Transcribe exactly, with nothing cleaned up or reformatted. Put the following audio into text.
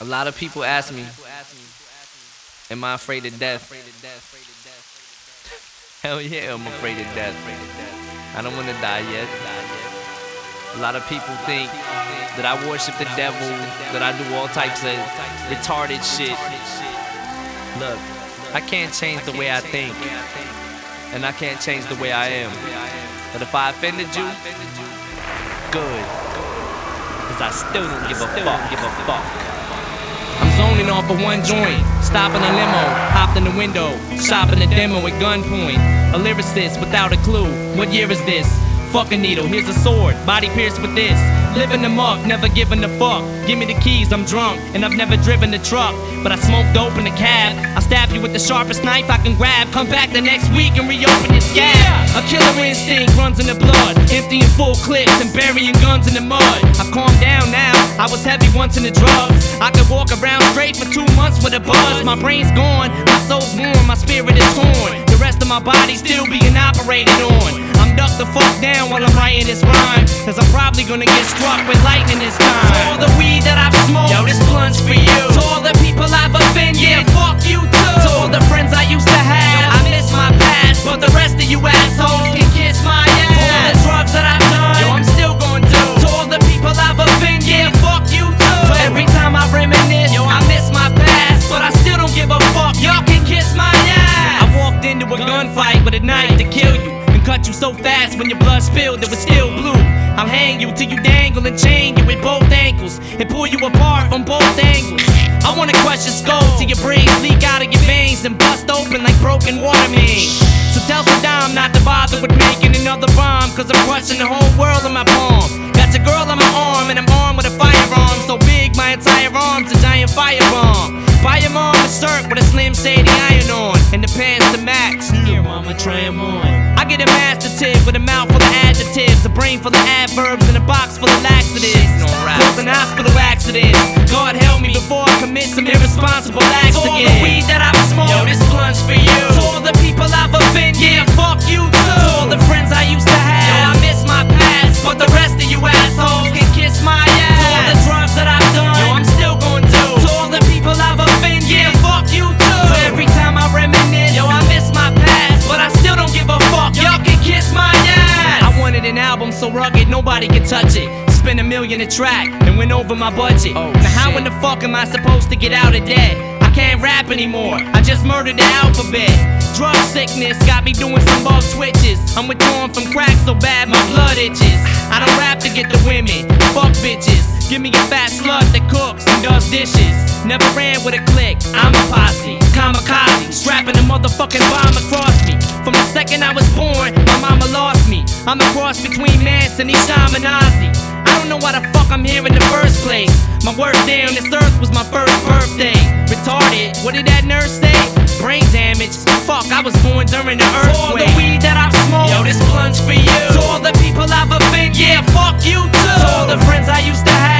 A lot of people ask me, am I afraid of death? Hell yeah, I'm afraid of death. I don't want to die yet. A lot of people think that I worship the devil, that I do all types of retarded shit. Look, I can't change the way I think, and I can't change the way I am. But if I offended you, good, cause I still don't give a fuck, give a fuck. I'm zoning off of one joint, stopping a limo, hopped in the window, shopping a demo at gunpoint. A lyricist without a clue, what year is this? Fuck a needle, here's a sword, body pierced with this. Living the muck, never giving a fuck. Give me the keys, I'm drunk, and I've never driven the truck. But I smoke dope in the cab. I stab you with the sharpest knife I can grab. Come back the next week and reopen this gap. A killer instinct runs in the blood, emptying full clips and burying guns in the mud. I've calmed down now, I was heavy once in the drugs. I could walk around straight for two months with a buzz. My brain's gone, my soul's warm, my spirit is torn. The rest of my body still being operated on. I'm ducked the fuck down while I'm writing this rhyme, cause I'm probably gonna get struck with lightning this time. To all the weed that I've smoked, yo, this blunt's for you. To all the people I've offended, yeah, fuck you too. To all the friends I used to have, I miss my past, but the rest of you assholes can kiss my ass. For all the drugs that I've done, yo, I'm still gonna do. To all the people I've offended, yeah, fuck you too. So every time I reminisce, yo, I miss my past, but I still don't give a fuck, y'all can kiss my ass. I walked into a gunfight with a knife to kill you, cut you so fast when your blood spilled it was still blue. I'll hang you till you dangle and chain you with both ankles and pull you apart from both angles. I wanna crush your skull till your brains leak out of your veins and bust open like broken water mains. So tell Saddam not to bother with making another bomb, cause I'm crushing the whole world in my palm. Got your girl on my arm and I'm armed with a firearm so big my entire arm's a giant firebomb. Buy your mom a shirt with a Slim Shady iron on and the pants to max. Here mama, try 'em on. I get a master tip with a mouth full of adjectives, a brain full of adverbs, and a box full of laxatives. Causing hospital accidents. God help me before I commit some irresponsible acts again. To all the weed that I've smoked, yo, this blunt's for you. To all the people I've offended, yeah, fuck you too. To all the friends I used to have, yo, I miss my past, but the rest of you assholes can kiss my ass. To all the drugs that I've done, yo, I'm still gonna do. To all the people I've offended, yeah, fuck you too. So every time I reminisce, yo, I miss my past, but I still don't give a fuck, y'all can kiss my ass. I wanted an album so rugged nobody could touch it. Spent a million a track and went over my budget. Oh, now how shit. In the fuck am I supposed to get out of debt? I can't rap anymore, I just murdered the alphabet. Drug sickness got me doing some bug switches. I'm withdrawn from crack so bad my blood itches. I don't rap to get the women, fuck bitches. Give me a fat slut that cooks and does dishes. Never ran with a clique, I'm a posse. Kamikaze, strapping a motherfucking bomb across me. From the second I was born, my mama lost me. I'm a cross between Manson and Shaman Ozzy. I don't know why the fuck I'm here in the first place. My work day on this earth was my first birthday. Retarded, what did that nurse say? Brain damage, fuck, I was born during the earthquake. To all the weed that I've smoked, yo, this blunt's for you. To all the people I've offended, yeah, fuck you too. To all the friends I used to have,